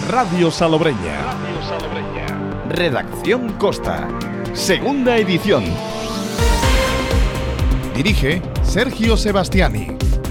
Radio Salobreña. Redacción Costa. Segunda edición. Dirige Sergio Sebastiani.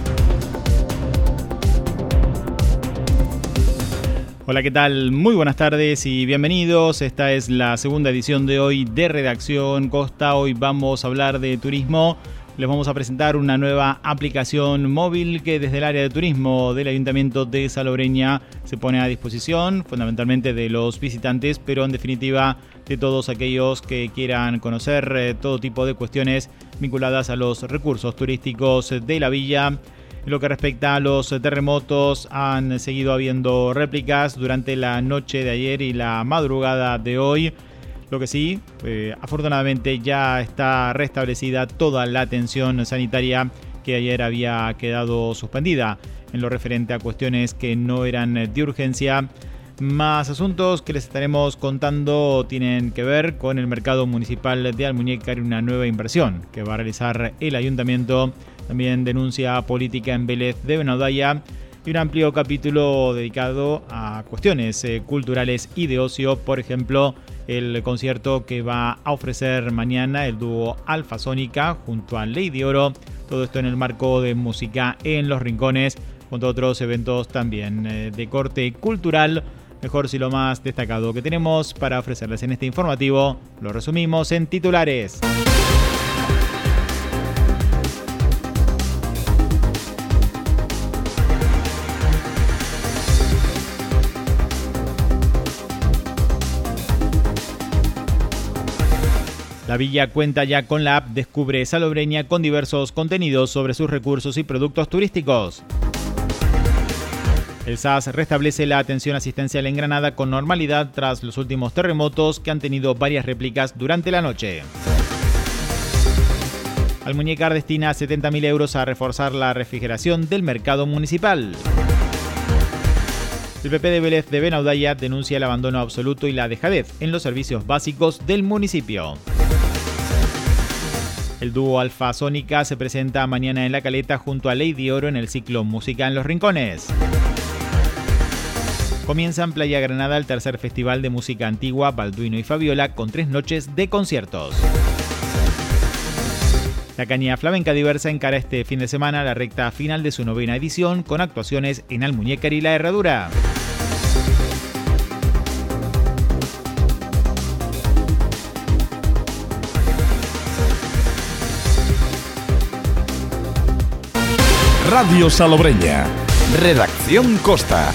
Hola, ¿qué tal? Muy buenas tardes y bienvenidos. Esta es la segunda edición de hoy de Redacción Costa. Hoy vamos a hablar de turismo. Les vamos a presentar una nueva aplicación móvil que desde el área de turismo del Ayuntamiento de Salobreña se pone a disposición fundamentalmente de los visitantes, pero en definitiva de todos aquellos que quieran conocer todo tipo de cuestiones vinculadas a los recursos turísticos de la villa. En lo que respecta a los terremotos, han seguido habiendo réplicas durante la noche de ayer y la madrugada de hoy. Lo que sí, afortunadamente ya está restablecida toda la atención sanitaria que ayer había quedado suspendida en lo referente a cuestiones que no eran de urgencia. Más asuntos que les estaremos contando tienen que ver con el mercado municipal de Almuñécar y una nueva inversión que va a realizar el ayuntamiento. También denuncia política en Vélez de Benaudalla y un amplio capítulo dedicado a cuestiones culturales y de ocio. Por ejemplo, el concierto que va a ofrecer mañana el dúo Alfasónica junto a Lady Oro. Todo esto en el marco de música en Los Rincones, junto a otros eventos también de corte cultural. Mejor si lo más destacado que tenemos para ofrecerles en este informativo lo resumimos en titulares. La villa cuenta ya con la app Descubre Salobreña con diversos contenidos sobre sus recursos y productos turísticos. El SAS restablece la atención asistencial en Granada con normalidad tras los últimos terremotos que han tenido varias réplicas durante la noche. Almuñécar destina 70.000 euros a reforzar la refrigeración del mercado municipal. El PP de Vélez de Benaudalla denuncia el abandono absoluto y la dejadez en los servicios básicos del municipio. El dúo Alfasónica se presenta mañana en La Caleta junto a Lady Oro en el ciclo Música en Los Rincones. Comienza en Playa Granada el tercer festival de música antigua Balduino y Fabiola con 3 noches de conciertos. La Caña Flamenca Diversa encara este fin de semana la recta final de su 9ª edición con actuaciones en Almuñécar y La Herradura. Radio Salobreña. Redacción Costa.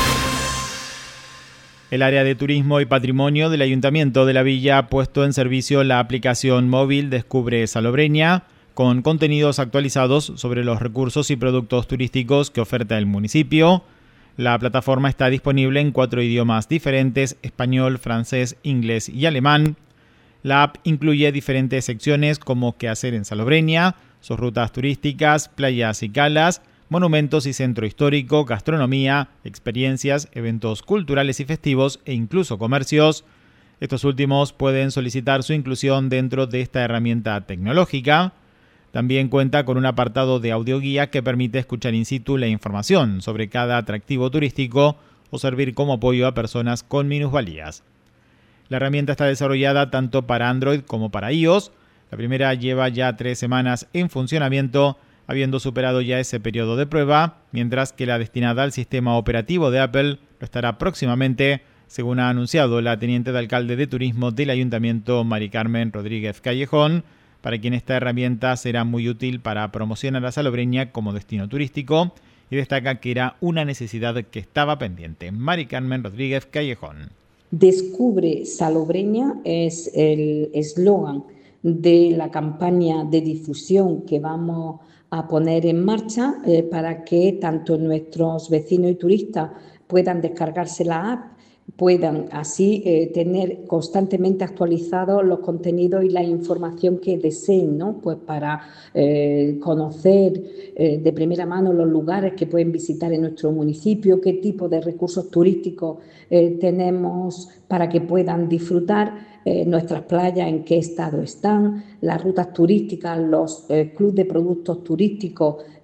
El área de turismo y patrimonio del Ayuntamiento de la Villa ha puesto en servicio la aplicación móvil Descubre Salobreña con contenidos actualizados sobre los recursos y productos turísticos que oferta el municipio. La plataforma está disponible en 4 idiomas diferentes: español, francés, inglés y alemán. La app incluye diferentes secciones como qué hacer en Salobreña, sus rutas turísticas, playas y calas, monumentos y centro histórico, gastronomía, experiencias, eventos culturales y festivos e incluso comercios. Estos últimos pueden solicitar su inclusión dentro de esta herramienta tecnológica. También cuenta con un apartado de audioguía que permite escuchar in situ la información sobre cada atractivo turístico o servir como apoyo a personas con minusvalías. La herramienta está desarrollada tanto para Android como para iOS. La primera lleva ya 3 semanas en funcionamiento, habiendo superado ya ese periodo de prueba, mientras que la destinada al sistema operativo de Apple lo estará próximamente, según ha anunciado la teniente de alcalde de turismo del Ayuntamiento, Mari Carmen Rodríguez Callejón, para quien esta herramienta será muy útil para promocionar a Salobreña como destino turístico, y destaca que era una necesidad que estaba pendiente. Mari Carmen Rodríguez Callejón. Descubre Salobreña es el eslogan de la campaña de difusión que vamos a poner en marcha para que tanto nuestros vecinos y turistas puedan descargarse la app, puedan así tener constantemente actualizados los contenidos y la información que deseen, ¿no? Pues para conocer de primera mano los lugares que pueden visitar en nuestro municipio, qué tipo de recursos turísticos tenemos para que puedan disfrutar, nuestras playas en qué estado están, las rutas turísticas, los clubes de productos turísticos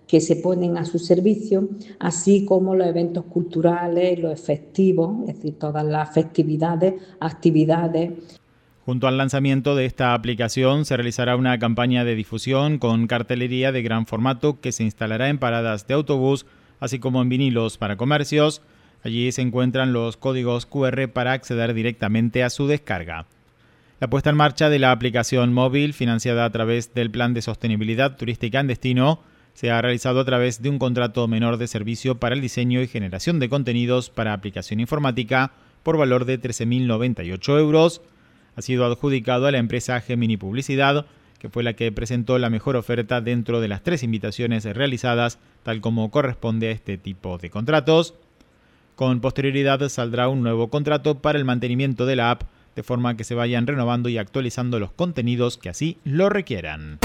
que se ponen a su servicio, así como los eventos culturales, los festivos, es decir, todas las festividades, actividades. Junto al lanzamiento de esta aplicación se realizará una campaña de difusión con cartelería de gran formato que se instalará en paradas de autobús, así como en vinilos para comercios. Allí se encuentran los códigos QR para acceder directamente a su descarga. La puesta en marcha de la aplicación móvil, financiada a través del Plan de Sostenibilidad Turística en Destino, se ha realizado a través de un contrato menor de servicio para el diseño y generación de contenidos para aplicación informática por valor de 13.098 euros. Ha sido adjudicado a la empresa Gemini Publicidad, que fue la que presentó la mejor oferta dentro de las 3 invitaciones realizadas, tal como corresponde a este tipo de contratos. Con posterioridad saldrá un nuevo contrato para el mantenimiento de la app, de forma que se vayan renovando y actualizando los contenidos que así lo requieran.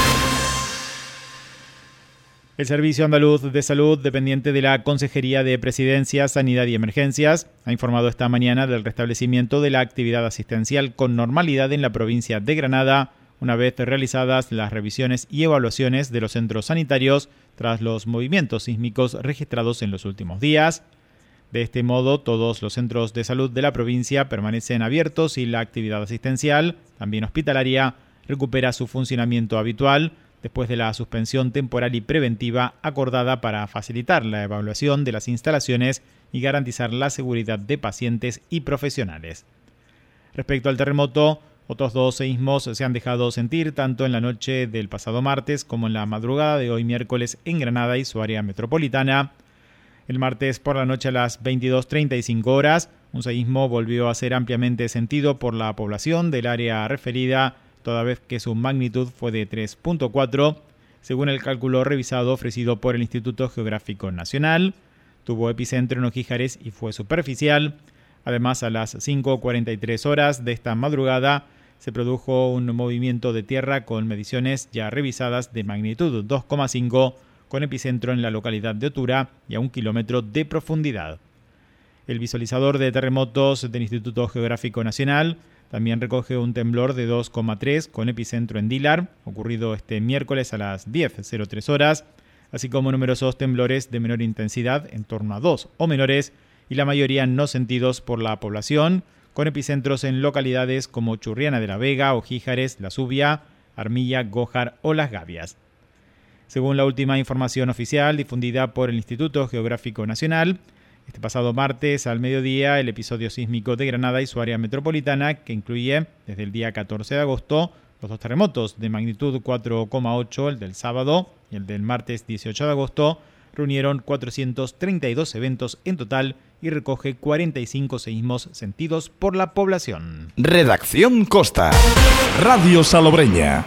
El Servicio Andaluz de Salud, dependiente de la Consejería de Presidencia, Sanidad y Emergencias, ha informado esta mañana del restablecimiento de la actividad asistencial con normalidad en la provincia de Granada, una vez realizadas las revisiones y evaluaciones de los centros sanitarios tras los movimientos sísmicos registrados en los últimos días. De este modo, todos los centros de salud de la provincia permanecen abiertos y la actividad asistencial, también hospitalaria, recupera su funcionamiento habitual, después de la suspensión temporal y preventiva acordada para facilitar la evaluación de las instalaciones y garantizar la seguridad de pacientes y profesionales. Respecto al terremoto, otros 2 seísmos se han dejado sentir tanto en la noche del pasado martes como en la madrugada de hoy miércoles en Granada y su área metropolitana. El martes por la noche a las 22:35 horas, un seísmo volvió a ser ampliamente sentido por la población del área referida, toda vez que su magnitud fue de 3.4, según el cálculo revisado ofrecido por el Instituto Geográfico Nacional. Tuvo epicentro en Ojíjares y fue superficial. Además, a las 5:43 horas de esta madrugada se produjo un movimiento de tierra con mediciones ya revisadas de magnitud 2,5, con epicentro en la localidad de Otura y a 1 kilómetro de profundidad. El visualizador de terremotos del Instituto Geográfico Nacional también recoge un temblor de 2,3 con epicentro en Dilar, ocurrido este miércoles a las 10:03 horas, así como numerosos temblores de menor intensidad, en torno a 2 o menores, y la mayoría no sentidos por la población, con epicentros en localidades como Churriana de la Vega, Ojíjares, La Zubia, Armilla, Gójar o Las Gavias. Según la última información oficial difundida por el Instituto Geográfico Nacional, este pasado martes al mediodía, el episodio sísmico de Granada y su área metropolitana, que incluye desde el día 14 de agosto los 2 terremotos de magnitud 4,8, el del sábado y el del martes 18 de agosto, reunieron 432 eventos en total y recoge 45 seísmos sentidos por la población. Redacción Costa. Radio Salobreña.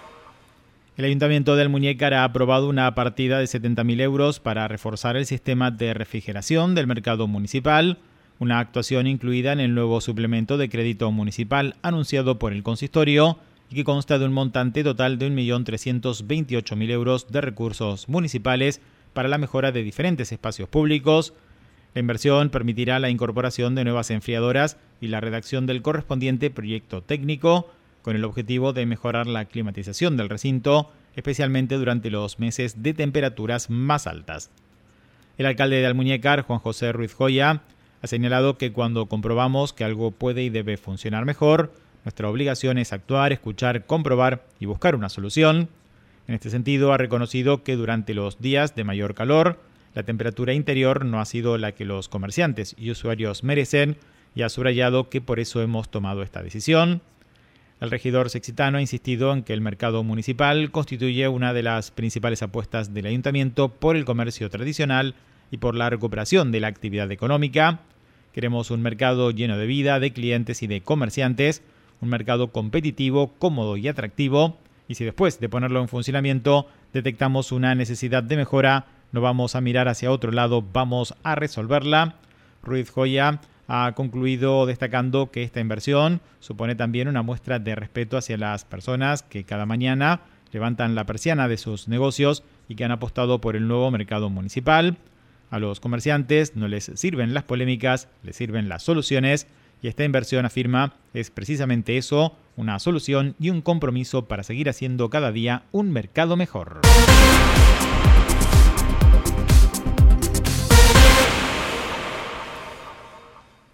El Ayuntamiento de Almuñécar ha aprobado una partida de 70.000 euros para reforzar el sistema de refrigeración del mercado municipal, una actuación incluida en el nuevo suplemento de crédito municipal anunciado por el consistorio y que consta de un montante total de 1.328.000 euros de recursos municipales para la mejora de diferentes espacios públicos. La inversión permitirá la incorporación de nuevas enfriadoras y la redacción del correspondiente proyecto técnico, con el objetivo de mejorar la climatización del recinto, especialmente durante los meses de temperaturas más altas. El alcalde de Almuñécar, Juan José Ruiz Joya, ha señalado que cuando comprobamos que algo puede y debe funcionar mejor, nuestra obligación es actuar, escuchar, comprobar y buscar una solución. En este sentido, ha reconocido que durante los días de mayor calor, la temperatura interior no ha sido la que los comerciantes y usuarios merecen y ha subrayado que por eso hemos tomado esta decisión. El regidor sexitano ha insistido en que el mercado municipal constituye una de las principales apuestas del ayuntamiento por el comercio tradicional y por la recuperación de la actividad económica. Queremos un mercado lleno de vida, de clientes y de comerciantes, un mercado competitivo, cómodo y atractivo, y si después de ponerlo en funcionamiento detectamos una necesidad de mejora, no vamos a mirar hacia otro lado, vamos a resolverla. Ruiz Joya ha concluido destacando que esta inversión supone también una muestra de respeto hacia las personas que cada mañana levantan la persiana de sus negocios y que han apostado por el nuevo mercado municipal. A los comerciantes no les sirven las polémicas, les sirven las soluciones, y esta inversión, afirma, es precisamente eso, una solución y un compromiso para seguir haciendo cada día un mercado mejor.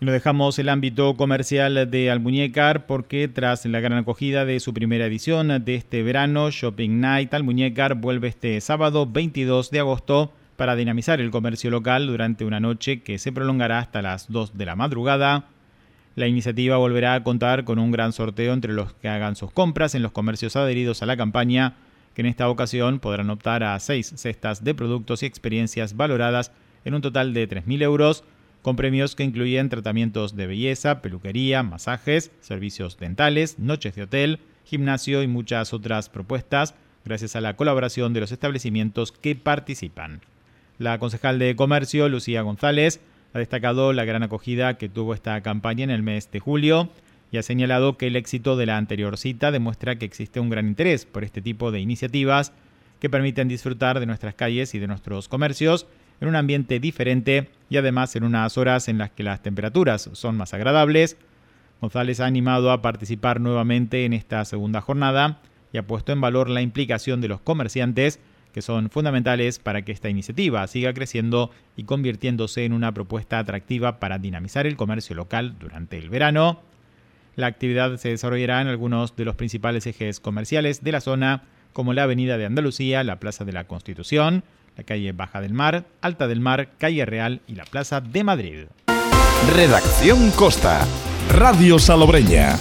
Lo dejamos el ámbito comercial de Almuñécar porque tras la gran acogida de su primera edición de este verano, Shopping Night Almuñécar vuelve este sábado 22 de agosto para dinamizar el comercio local durante una noche que se prolongará hasta las 2 de la madrugada. La iniciativa volverá a contar con un gran sorteo entre los que hagan sus compras en los comercios adheridos a la campaña, que en esta ocasión podrán optar a 6 cestas de productos y experiencias valoradas en un total de 3.000 euros, con premios que incluyen tratamientos de belleza, peluquería, masajes, servicios dentales, noches de hotel, gimnasio y muchas otras propuestas, gracias a la colaboración de los establecimientos que participan. La concejal de Comercio, Lucía González, ha destacado la gran acogida que tuvo esta campaña en el mes de julio y ha señalado que el éxito de la anterior cita demuestra que existe un gran interés por este tipo de iniciativas que permiten disfrutar de nuestras calles y de nuestros comercios en un ambiente diferente y además en unas horas en las que las temperaturas son más agradables. González ha animado a participar nuevamente en esta segunda jornada y ha puesto en valor la implicación de los comerciantes, que son fundamentales para que esta iniciativa siga creciendo y convirtiéndose en una propuesta atractiva para dinamizar el comercio local durante el verano. La actividad se desarrollará en algunos de los principales ejes comerciales de la zona, como la Avenida de Andalucía, la Plaza de la Constitución, la calle Baja del Mar, Alta del Mar, Calle Real y la Plaza de Madrid. Redacción Costa, Radio Salobreña.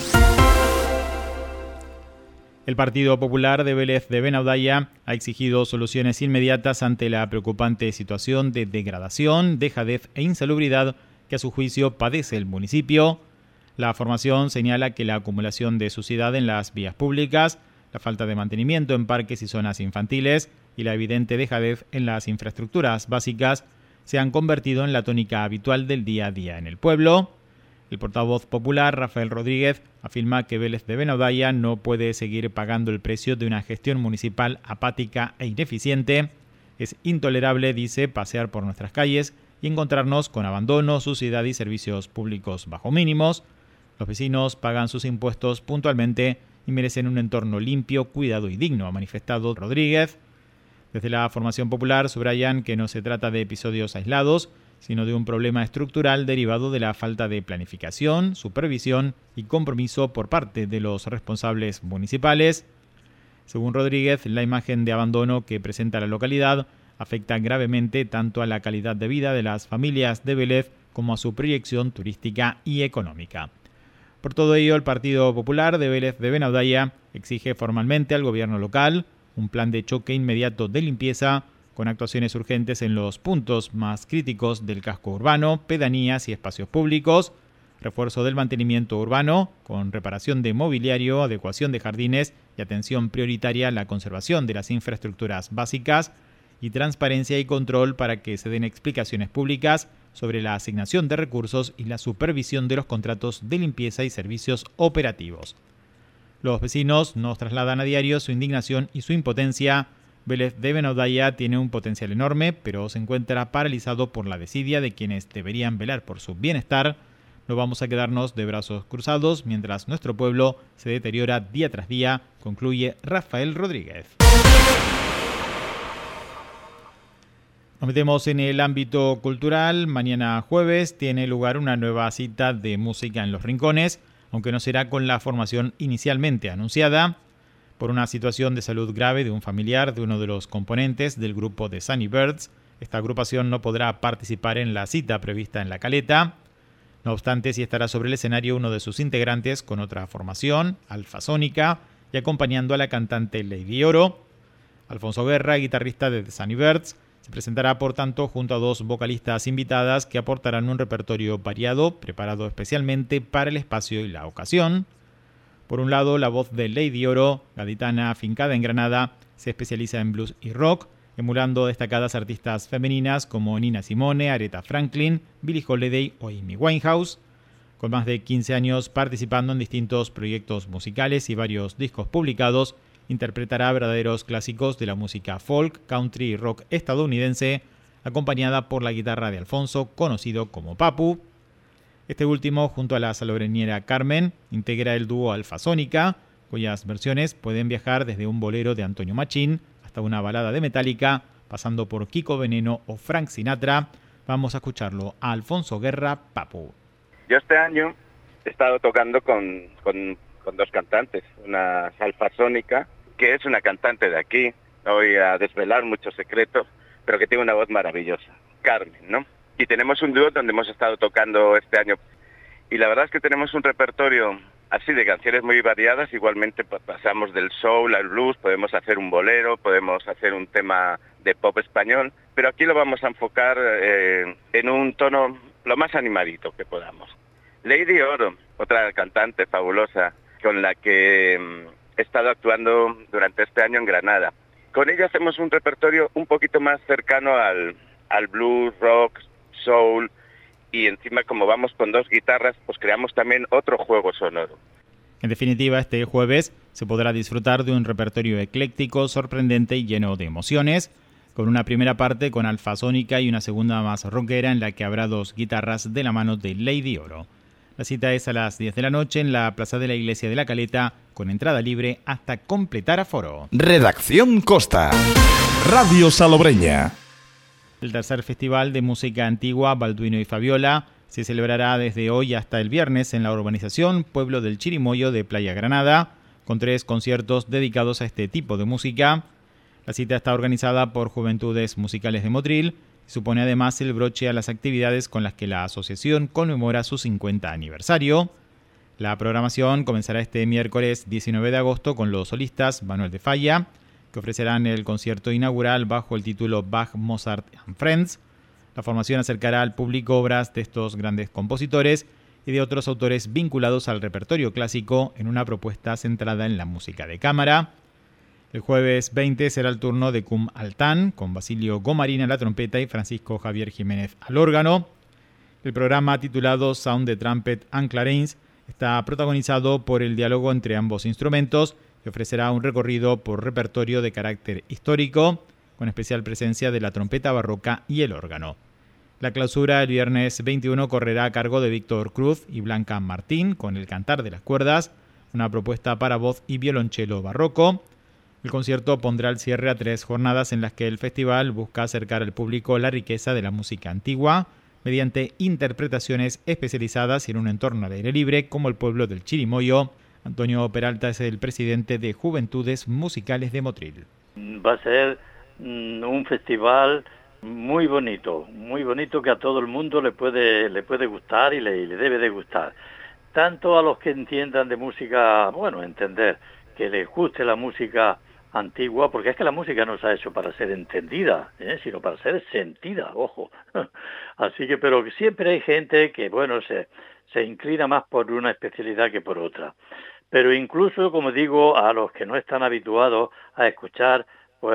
El Partido Popular de Vélez de Benaudalla ha exigido soluciones inmediatas ante la preocupante situación de degradación, dejadez e insalubridad que a su juicio padece el municipio. La formación señala que la acumulación de suciedad en las vías públicas, la falta de mantenimiento en parques y zonas infantiles y la evidente dejadez en las infraestructuras básicas se han convertido en la tónica habitual del día a día en el pueblo. El portavoz popular, Rafael Rodríguez, afirma que Vélez de Benaudalla no puede seguir pagando el precio de una gestión municipal apática e ineficiente. Es intolerable, dice, pasear por nuestras calles y encontrarnos con abandono, suciedad y servicios públicos bajo mínimos. Los vecinos pagan sus impuestos puntualmente y merecen un entorno limpio, cuidado y digno, ha manifestado Rodríguez. Desde la formación popular subrayan que no se trata de episodios aislados, sino de un problema estructural derivado de la falta de planificación, supervisión y compromiso por parte de los responsables municipales. Según Rodríguez, la imagen de abandono que presenta la localidad afecta gravemente tanto a la calidad de vida de las familias de Vélez como a su proyección turística y económica. Por todo ello, el Partido Popular de Vélez de Benaudalla exige formalmente al gobierno local un plan de choque inmediato de limpieza con actuaciones urgentes en los puntos más críticos del casco urbano, pedanías y espacios públicos, refuerzo del mantenimiento urbano con reparación de mobiliario, adecuación de jardines y atención prioritaria a la conservación de las infraestructuras básicas y transparencia y control para que se den explicaciones públicas sobre la asignación de recursos y la supervisión de los contratos de limpieza y servicios operativos. Los vecinos nos trasladan a diario su indignación y su impotencia. Vélez de Benaudalla tiene un potencial enorme, pero se encuentra paralizado por la desidia de quienes deberían velar por su bienestar. No vamos a quedarnos de brazos cruzados mientras nuestro pueblo se deteriora día tras día, concluye Rafael Rodríguez. Nos metemos en el ámbito cultural. Mañana jueves tiene lugar una nueva cita de música en Los Rincones, aunque no será con la formación inicialmente anunciada. Por una situación de salud grave de un familiar de uno de los componentes del grupo de Sunny Birds, esta agrupación no podrá participar en la cita prevista en La Caleta. No obstante, sí estará sobre el escenario uno de sus integrantes con otra formación, Alfasónica, y acompañando a la cantante Lady Oro. Alfonso Guerra, guitarrista de The Sunny Birds, se presentará por tanto junto a dos vocalistas invitadas que aportarán un repertorio variado, preparado especialmente para el espacio y la ocasión. Por un lado, la voz de Lady Oro, gaditana afincada en Granada, se especializa en blues y rock, emulando destacadas artistas femeninas como Nina Simone, Aretha Franklin, Billie Holiday o Amy Winehouse. Con más de 15 años participando en distintos proyectos musicales y varios discos publicados, interpretará verdaderos clásicos de la música folk, country y rock estadounidense, acompañada por la guitarra de Alfonso, conocido como Papu. Este último, junto a la salobreñera Carmen, integra el dúo Alfasónica, cuyas versiones pueden viajar desde un bolero de Antonio Machín hasta una balada de Metallica, pasando por Kiko Veneno o Frank Sinatra. Vamos a escucharlo a Alfonso Guerra, Papu. Yo este año he estado tocando con dos cantantes, una salfasónica, que es una cantante de aquí, no voy a desvelar muchos secretos, pero que tiene una voz maravillosa, Carmen, ¿no? Y tenemos un dúo donde hemos estado tocando este año. Y la verdad es que tenemos un repertorio así de canciones muy variadas, igualmente pasamos del soul al blues, podemos hacer un bolero, podemos hacer un tema de pop español, pero aquí lo vamos a enfocar en un tono lo más animadito que podamos. Lady Oro, otra cantante fabulosa con la que he estado actuando durante este año en Granada. Con ella hacemos un repertorio un poquito más cercano al blues, rock, soul, y encima como vamos con dos guitarras, pues creamos también otro juego sonoro. En definitiva, este jueves se podrá disfrutar de un repertorio ecléctico, sorprendente y lleno de emociones, con una primera parte con alfasónica y una segunda más rockera en la que habrá dos guitarras de la mano de Lady Oro. La cita es a las 10 de la noche en la Plaza de la Iglesia de la Caleta, con entrada libre hasta completar aforo. Redacción Costa. Radio Salobreña. El tercer Festival de Música Antigua Balduino y Fabiola se celebrará desde hoy hasta el viernes en la urbanización Pueblo del Chirimoyo de Playa Granada, con 3 conciertos dedicados a este tipo de música. La cita está organizada por Juventudes Musicales de Motril y supone además el broche a las actividades con las que la asociación conmemora su 50 aniversario. La programación comenzará este miércoles 19 de agosto con los solistas Manuel de Falla, que ofrecerán el concierto inaugural bajo el título Bach, Mozart and Friends. La formación acercará al público obras de estos grandes compositores y de otros autores vinculados al repertorio clásico en una propuesta centrada en la música de cámara. El jueves 20 será el turno de Cum Altán, con Basilio Gomarín a la trompeta y Francisco Javier Jiménez al órgano. El programa, titulado Sound the Trumpet and Clarins, está protagonizado por el diálogo entre ambos instrumentos y ofrecerá un recorrido por repertorio de carácter histórico, con especial presencia de la trompeta barroca y el órgano. La clausura el viernes 21 correrá a cargo de Víctor Cruz y Blanca Martín, con el Cantar de las Cuerdas, una propuesta para voz y violonchelo barroco. El concierto pondrá el cierre a 3 jornadas en las que el festival busca acercar al público la riqueza de la música antigua mediante interpretaciones especializadas y en un entorno al aire libre como el pueblo del Chirimoyo. Antonio Peralta es el presidente de Juventudes Musicales de Motril. Va a ser un festival muy bonito que a todo el mundo le puede gustar y le debe de gustar. Tanto a los que entiendan de música, entender que les guste la música antigua, porque es que la música no se ha hecho para ser entendida, sino para ser sentida, ojo. Así que, pero siempre hay gente que, se inclina más por una especialidad que por otra. Pero incluso, como digo, a los que no están habituados a escuchar,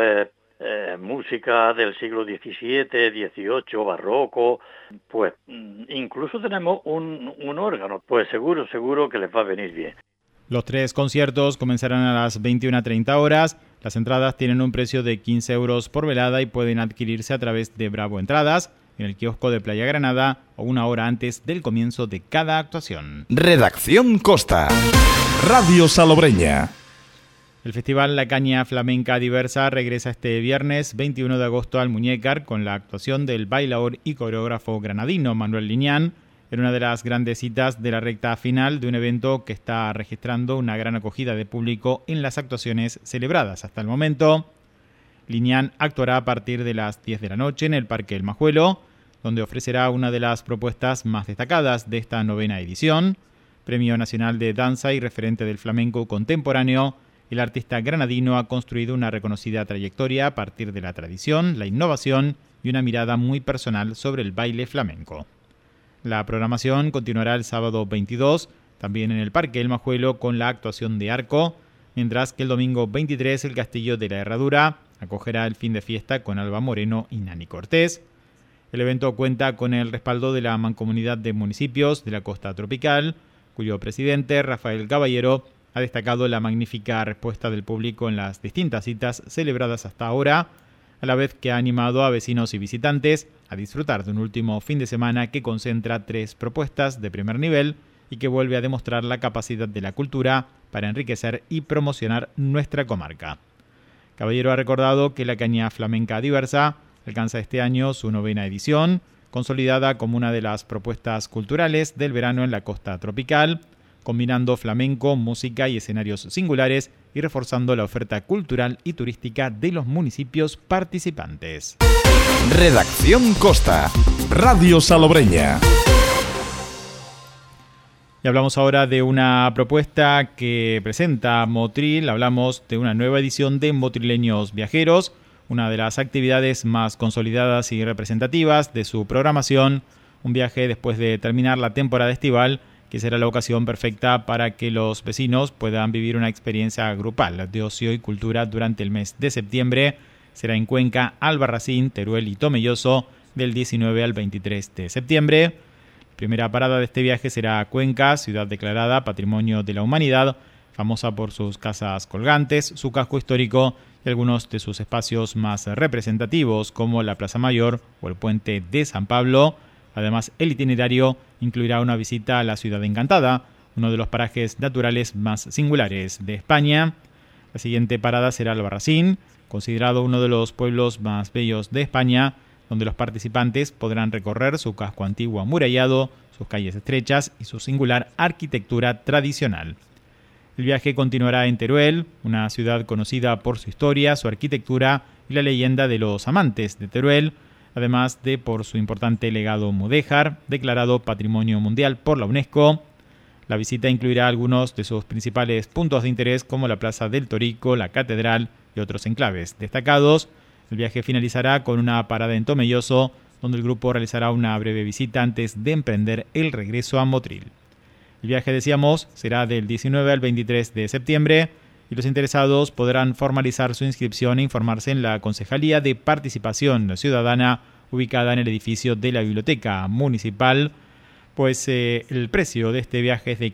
música del siglo XVII, XVIII, barroco, incluso tenemos un órgano, seguro que les va a venir bien. Los 3 conciertos comenzarán a las 21:30 horas. Las entradas tienen un precio de 15 euros por velada y pueden adquirirse a través de Bravo Entradas, en el kiosco de Playa Granada o una hora antes del comienzo de cada actuación. Redacción Costa. Radio Salobreña. El Festival La Caña Flamenca Diversa regresa este viernes 21 de agosto al Muñécar con la actuación del bailaor y coreógrafo granadino Manuel Liñán, en una de las grandes citas de la recta final de un evento que está registrando una gran acogida de público en las actuaciones celebradas hasta el momento. Liñán actuará a partir de las 10 de la noche en el Parque El Majuelo, donde ofrecerá una de las propuestas más destacadas de esta 9ª edición, Premio Nacional de Danza y referente del flamenco contemporáneo. El artista granadino ha construido una reconocida trayectoria a partir de la tradición, la innovación y una mirada muy personal sobre el baile flamenco. La programación continuará el sábado 22, también en el Parque El Majuelo, con la actuación de Arco, mientras que el domingo 23 el Castillo de la Herradura acogerá el fin de fiesta con Alba Moreno y Nani Cortés. El evento cuenta con el respaldo de la Mancomunidad de Municipios de la Costa Tropical, cuyo presidente, Rafael Caballero, ha destacado la magnífica respuesta del público en las distintas citas celebradas hasta ahora, a la vez que ha animado a vecinos y visitantes a disfrutar de un último fin de semana que concentra 3 propuestas de primer nivel y que vuelve a demostrar la capacidad de la cultura para enriquecer y promocionar nuestra comarca. Caballero ha recordado que la Caña Flamenca Diversa alcanza este año su 9ª edición, consolidada como una de las propuestas culturales del verano en la costa tropical, combinando flamenco, música y escenarios singulares y reforzando la oferta cultural y turística de los municipios participantes. Redacción Costa, Radio Salobreña. Y hablamos ahora de una propuesta que presenta Motril. Hablamos de una nueva edición de Motrileños Viajeros, una de las actividades más consolidadas y representativas de su programación. Un viaje después de terminar la temporada estival, que será la ocasión perfecta para que los vecinos puedan vivir una experiencia grupal de ocio y cultura durante el mes de septiembre. Será en Cuenca, Albarracín, Teruel y Tomelloso del 19 al 23 de septiembre. Primera parada de este viaje será Cuenca, ciudad declarada Patrimonio de la Humanidad, famosa por sus casas colgantes, su casco histórico y algunos de sus espacios más representativos, como la Plaza Mayor o el Puente de San Pablo. Además, el itinerario incluirá una visita a la Ciudad Encantada, uno de los parajes naturales más singulares de España. La siguiente parada será Albarracín, considerado uno de los pueblos más bellos de España, donde los participantes podrán recorrer su casco antiguo amurallado, sus calles estrechas y su singular arquitectura tradicional. El viaje continuará en Teruel, una ciudad conocida por su historia, su arquitectura y la leyenda de los amantes de Teruel, además de por su importante legado mudéjar, declarado Patrimonio Mundial por la UNESCO. La visita incluirá algunos de sus principales puntos de interés, como la Plaza del Torico, la Catedral y otros enclaves destacados. El viaje finalizará con una parada en Tomelloso, donde el grupo realizará una breve visita antes de emprender el regreso a Motril. El viaje, decíamos, será del 19 al 23 de septiembre y los interesados podrán formalizar su inscripción e informarse en la Concejalía de Participación Ciudadana, ubicada en el edificio de la Biblioteca Municipal, pues el precio de este viaje es de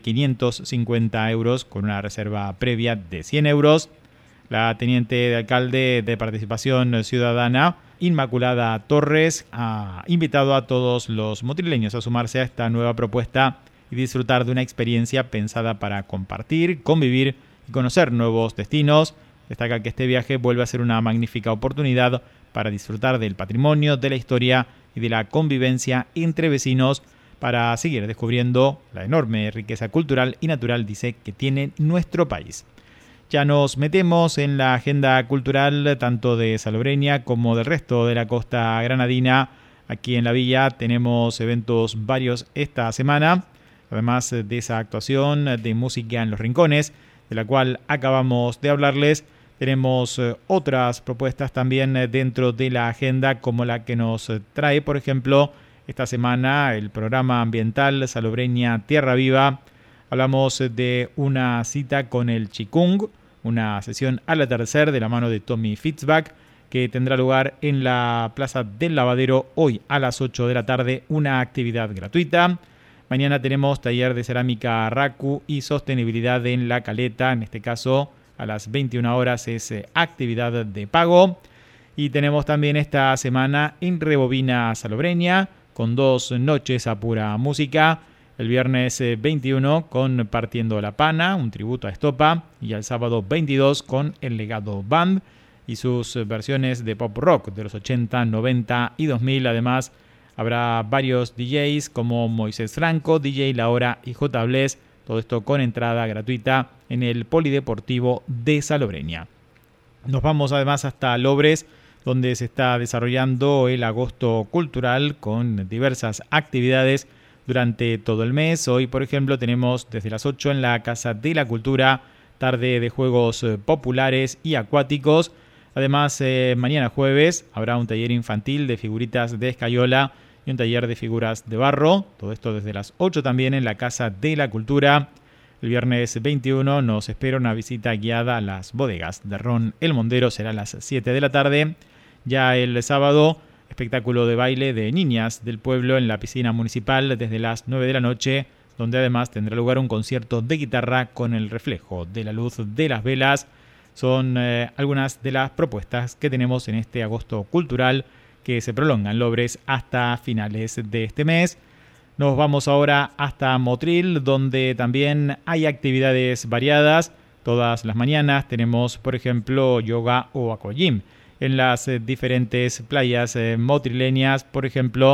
550 euros con una reserva previa de 100 euros. La teniente de alcalde de Participación Ciudadana, Inmaculada Torres, ha invitado a todos los motrileños a sumarse a esta nueva propuesta y disfrutar de una experiencia pensada para compartir, convivir y conocer nuevos destinos. Destaca que este viaje vuelve a ser una magnífica oportunidad para disfrutar del patrimonio, de la historia y de la convivencia entre vecinos, para seguir descubriendo la enorme riqueza cultural y natural, dice, que tiene nuestro país. Ya nos metemos en la agenda cultural tanto de Salobreña como del resto de la costa granadina. Aquí en la villa tenemos eventos varios esta semana, además de esa actuación de música en los rincones, de la cual acabamos de hablarles. Tenemos otras propuestas también dentro de la agenda, como la que nos trae, por ejemplo, esta semana el programa ambiental Salobreña Tierra Viva. Hablamos de una cita con el Chikung, una sesión al atardecer de la mano de Tommy Fitzbach, que tendrá lugar en la Plaza del Lavadero hoy a las 8 de la tarde, una actividad gratuita. Mañana tenemos taller de cerámica Raku y sostenibilidad en La Caleta, en este caso a las 21 horas es actividad de pago. Y tenemos también esta semana en Rebobina Salobreña, con 2 noches a pura música. El viernes 21 con Partiendo la Pana, un tributo a Estopa, y el sábado 22 con El Legado Band y sus versiones de pop rock de los 80, 90 y 2000. Además, habrá varios DJs como Moisés Franco, DJ La Hora y J. Bless, todo esto con entrada gratuita en el Polideportivo de Salobreña. Nos vamos además hasta Lobres, donde se está desarrollando el agosto cultural con diversas actividades durante todo el mes. Hoy, por ejemplo, tenemos desde las 8 en la Casa de la Cultura, tarde de juegos populares y acuáticos. Además, mañana jueves habrá un taller infantil de figuritas de escayola y un taller de figuras de barro. Todo esto desde las 8 también en la Casa de la Cultura. El viernes 21 nos espera una visita guiada a las bodegas de Ron El Mondero. Será a las 7 de la tarde. Ya el sábado, espectáculo de baile de niñas del pueblo en la piscina municipal desde las 9 de la noche, donde además tendrá lugar un concierto de guitarra con el reflejo de la luz de las velas. Son algunas de las propuestas que tenemos en este agosto cultural que se prolonga en Lobres hasta finales de este mes. Nos vamos ahora hasta Motril, donde también hay actividades variadas. Todas las mañanas tenemos, por ejemplo, yoga o aquagym en las diferentes playas motrileñas. Por ejemplo,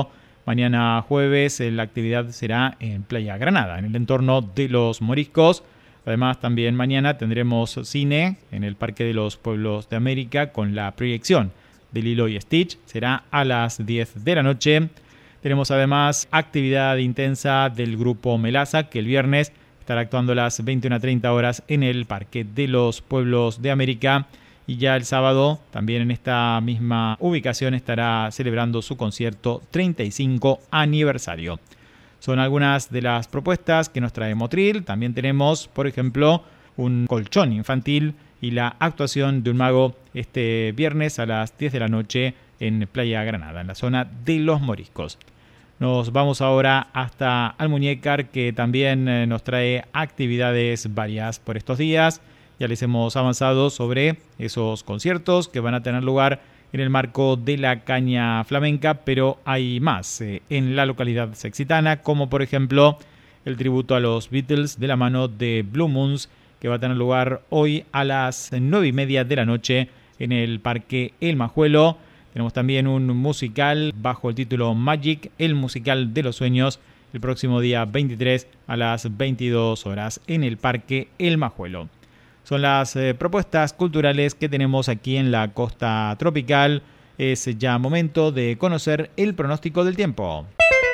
Mañana jueves la actividad será en Playa Granada, en el entorno de los Moriscos. Además, también mañana tendremos cine en el Parque de los Pueblos de América con la proyección de Lilo y Stitch. Será a las 10 de la noche. Tenemos además actividad intensa del grupo Melaza, que el viernes estará actuando a las 21:30 horas en el Parque de los Pueblos de América. Y ya el sábado, también en esta misma ubicación, estará celebrando su concierto 35 aniversario. Son algunas de las propuestas que nos trae Motril. También tenemos, por ejemplo, un colchón infantil y la actuación de un mago este viernes a las 10 de la noche en Playa Granada, en la zona de los Moriscos. Nos vamos ahora hasta Almuñécar, que también nos trae actividades varias por estos días. Ya les hemos avanzado sobre esos conciertos que van a tener lugar en el marco de la caña flamenca, pero hay más en la localidad sexitana, como por ejemplo el tributo a los Beatles de la mano de Blue Moons, que va a tener lugar hoy a las 9:30 de la noche en el Parque El Majuelo. Tenemos también un musical bajo el título Magic, el musical de los sueños, el próximo día 23 a las 22 horas en el Parque El Majuelo. Son las propuestas culturales que tenemos aquí en la costa tropical. Es ya momento de conocer el pronóstico del tiempo.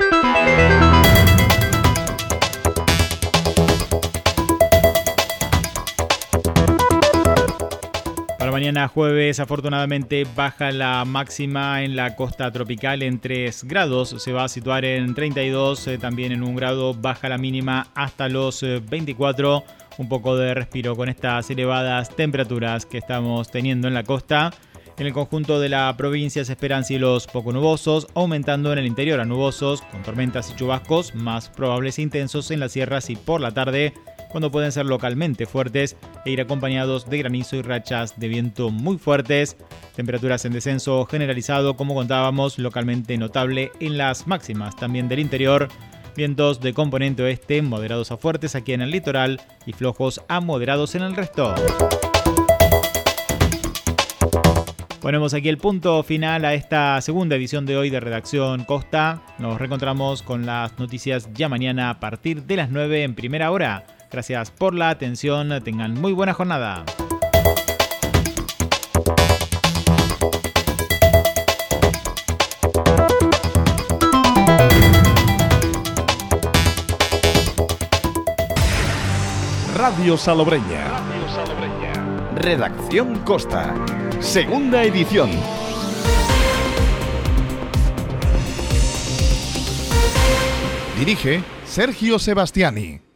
Para mañana jueves, afortunadamente, baja la máxima en la costa tropical en 3 grados. Se va a situar en 32, también en 1 grado. Baja la mínima hasta los 24. Un poco de respiro con estas elevadas temperaturas que estamos teniendo en la costa. En el conjunto de la provincia se esperan cielos poco nubosos, aumentando en el interior a nubosos, con tormentas y chubascos más probables e intensos en las sierras y por la tarde, cuando pueden ser localmente fuertes e ir acompañados de granizo y rachas de viento muy fuertes. Temperaturas en descenso generalizado, como contábamos, localmente notable en las máximas también del interior. Vientos de componente oeste moderados a fuertes aquí en el litoral y flojos a moderados en el resto. Ponemos aquí el punto final a esta segunda edición de hoy de Redacción Costa. Nos reencontramos con las noticias ya mañana a partir de las 9 en primera hora. Gracias por la atención. Tengan muy buena jornada. Radio Salobreña. Redacción Costa. Segunda edición. Dirige Sergio Sebastiani.